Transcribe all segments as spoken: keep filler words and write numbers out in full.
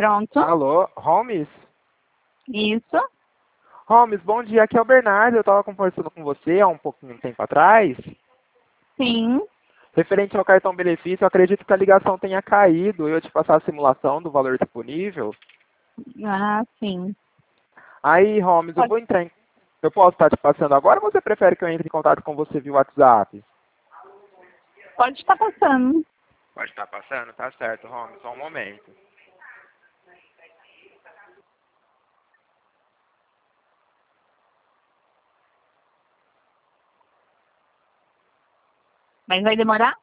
Pronto. Alô, Holmes? Isso. Holmes, bom dia. Aqui é o Bernardo. Eu estava conversando com você há um pouquinho de tempo atrás. Sim. Referente ao cartão benefício, eu acredito que a ligação tenha caído. Eu te passar a simulação do valor disponível. Ah, sim. Aí, Holmes, eu Pode, vou entrar em... Eu posso estar te passando agora ou você prefere que eu entre em contato com você via WhatsApp? pode estar passando. Pode estar passando? Tá certo, Holmes. Só um momento. Mas vai demorar?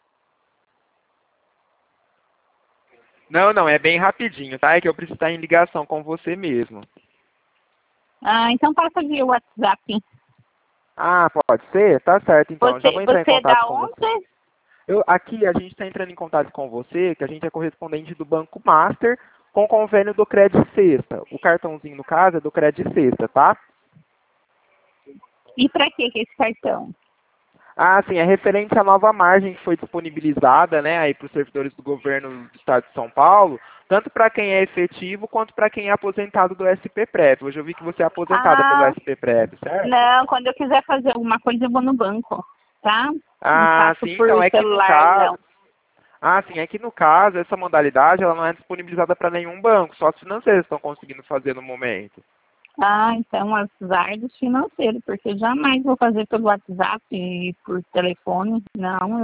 Não, não, é bem rapidinho, tá? É que eu preciso estar em ligação com você mesmo. Ah, então passa via WhatsApp. Ah, pode ser? Tá certo, então. Eu já Você, vou entrar em você é contato da com você. onde? Eu, aqui a gente está entrando em contato com você, que a gente é correspondente do Banco Master com o convênio do Credit Sexta. O cartãozinho, no caso, é do Credit Sexta, tá? E para que esse cartão? Ah, sim, é referente à nova margem que foi disponibilizada, né, aí para os servidores do governo do Estado de São Paulo, tanto para quem é efetivo quanto para quem é aposentado do S P Prev. Hoje eu vi que você é aposentada pelo Ah, S P Prev, certo? não, quando eu quiser fazer alguma coisa eu vou no banco, tá? Não Ah, faço sim, por então é que no celular, caso, não. ah, sim, é que no caso essa modalidade ela não é disponibilizada para nenhum banco, só os financeiros estão conseguindo fazer no momento. Ah, então azar dos financeiros, porque jamais vou fazer pelo WhatsApp e por telefone. Não,